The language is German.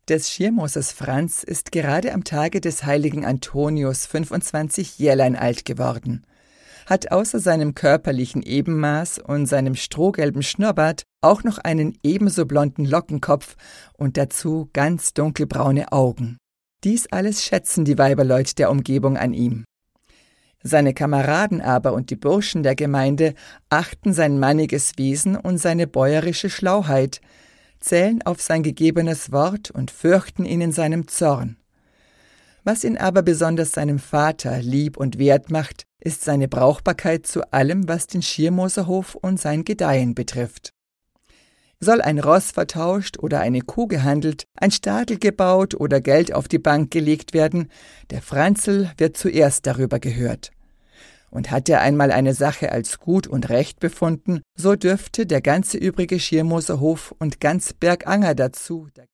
Des Schirmosers Franz ist gerade am Tage des heiligen Antonius 25 Jährlein alt geworden, hat außer seinem körperlichen Ebenmaß und seinem strohgelben Schnurrbart auch noch einen ebenso blonden Lockenkopf und dazu ganz dunkelbraune Augen. Dies alles schätzen die Weiberleut der Umgebung an ihm. Seine Kameraden aber und die Burschen der Gemeinde achten sein manniges Wesen und seine bäuerische Schlauheit, zählen auf sein gegebenes Wort und fürchten ihn in seinem Zorn. Was ihn aber besonders seinem Vater lieb und wert macht, ist seine Brauchbarkeit zu allem, was den Schirmoserhof und sein Gedeihen betrifft. Soll ein Ross vertauscht oder eine Kuh gehandelt, ein Stadel gebaut oder Geld auf die Bank gelegt werden, der Franzl wird zuerst darüber gehört. Und hat er einmal eine Sache als gut und recht befunden, so dürfte der ganze übrige Schirmoserhof und ganz Berganger dazu